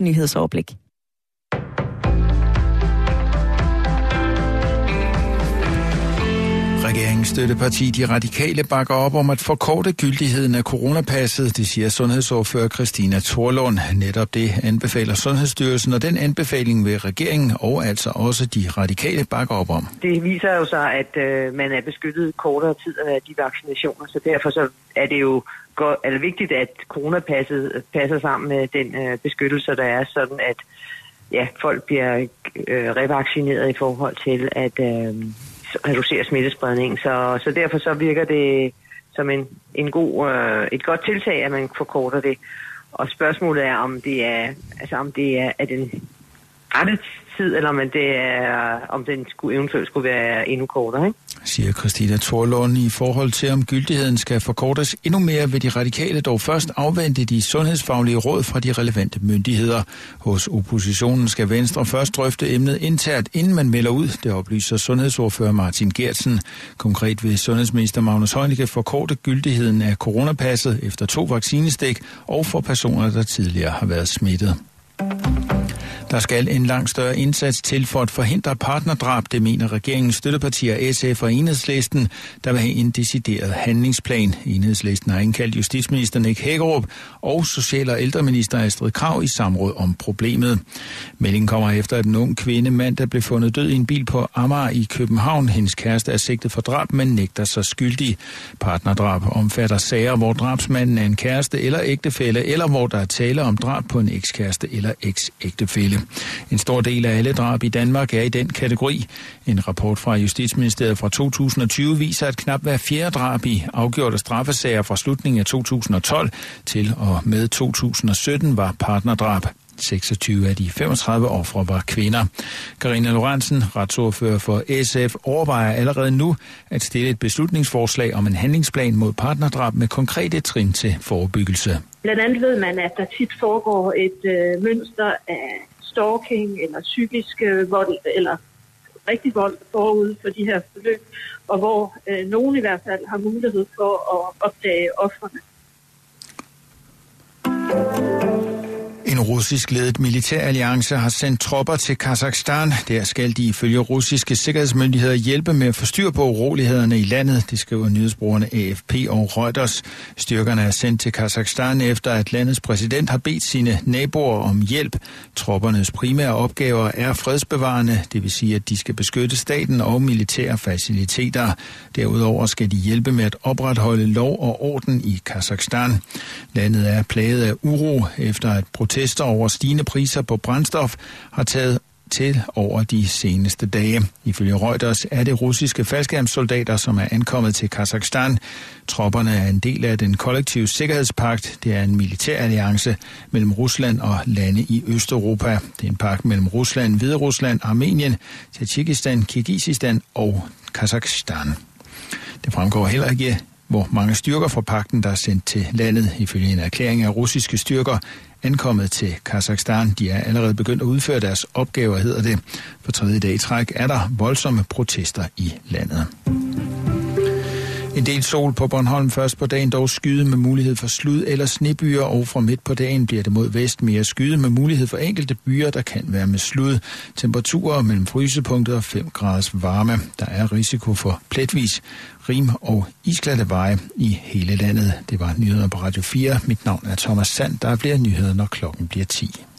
nyhedsoverblik. Regeringens støtteparti De Radikale bakker op om at forkorte gyldigheden af coronapasset, det siger sundhedsordfører Christina Thorlund. Netop det anbefaler Sundhedsstyrelsen, og den anbefaling vil regeringen og altså også De Radikale bakke op om. Det viser jo så, at man er beskyttet kortere tid af de vaccinationer, så derfor så er det jo vigtigt, at coronapasset passer sammen med den beskyttelse, der er, sådan at folk bliver revaccineret i forhold til at reducere smittespredningen. Så derfor så virker det som et godt tiltag, at man forkorter det. Og spørgsmålet er, om det er den rette tid, eller om den eventuelt skulle være endnu kortere, ikke? Siger Christina Thorlund. I forhold til, om gyldigheden skal forkortes endnu mere, vil De Radikale dog først afvente de sundhedsfaglige råd fra de relevante myndigheder. Hos oppositionen skal Venstre først drøfte emnet internt, inden man melder ud. Det oplyser sundhedsordfører Martin Geertsen. Konkret vil sundhedsminister Magnus Heunicke forkorte gyldigheden af coronapasset efter 2 vaccinestik og for personer, der tidligere har været smittet. Der skal en langt større indsats til for at forhindre partnerdrab, det mener regeringens støttepartier SF og Enhedslisten, der vil have en decideret handlingsplan. Enhedslisten har indkaldt justitsminister Nick Hækkerup og social- og ældreminister Astrid Krag i samråd om problemet. Meldingen kommer efter, at en ung kvinde mandag blev fundet død i en bil på Amager i København. Hendes kæreste er sigtet for drab, men nægter sig skyldig. Partnerdrab omfatter sager, hvor drabsmanden er en kæreste eller ægtefælle, eller hvor der er tale om drab på en ekskæreste eller eksægtefælle. En stor del af alle drab i Danmark er i den kategori. En rapport fra Justitsministeriet fra 2020 viser, at knap hver 4. drab i afgjorte straffesager fra slutningen af 2012 til og med 2017 var partnerdrab. 26 af de 35 ofre var kvinder. Karina Lorentzen, retsordfører for SF, overvejer allerede nu at stille et beslutningsforslag om en handlingsplan mod partnerdrab med konkrete trin til forebyggelse. Blandt andet ved man, at der tit foregår et mønster af stalking eller psykisk vold eller rigtig vold forud for de her forløb, og hvor nogen i hvert fald har mulighed for at opdage ofrene. En russisk ledet militæralliance har sendt tropper til Kazakhstan. Der skal de ifølge russiske sikkerhedsmyndigheder hjælpe med at få styr på urolighederne i landet, det skriver nyhedsbrugerne AFP og Reuters. Styrkerne er sendt til Kazakhstan efter, at landets præsident har bedt sine naboer om hjælp. Troppernes primære opgaver er fredsbevarende, det vil sige, at de skal beskytte staten og militære faciliteter. Derudover skal de hjælpe med at opretholde lov og orden i Kazakhstan. Landet er plaget af uro efter at protester over stigende priser på brændstof har taget til over de seneste dage. Ifølge Reuters er det russiske faldskærmssoldater, som er ankommet til Kazakhstan. Tropperne er en del af den kollektive sikkerhedspagt. Det er en militæralliance mellem Rusland og lande i Østeuropa. Det er en pagt mellem Rusland, Hviderusland, Armenien, Tadsjikistan, Kirgisistan og Kazakhstan. Det fremgår heller ikke, hvor mange styrker fra pagten, der er sendt til landet. Ifølge en erklæring af russiske styrker ankommet til Kazakhstan. De er allerede begyndt at udføre deres opgaver, hedder det. For 3. dag i træk er der voldsomme protester i landet. En del sol på Bornholm først på dagen, dog skyde med mulighed for slud eller snebyer, og fra midt på dagen bliver det mod vest mere skyde med mulighed for enkelte byer, der kan være med slud. Temperaturer mellem frysepunktet og 5 graders varme. Der er risiko for pletvis rim- og isglatte veje i hele landet. Det var nyheder på Radio 4. Mit navn er Thomas Sand. Der er flere nyheder, når klokken bliver 10.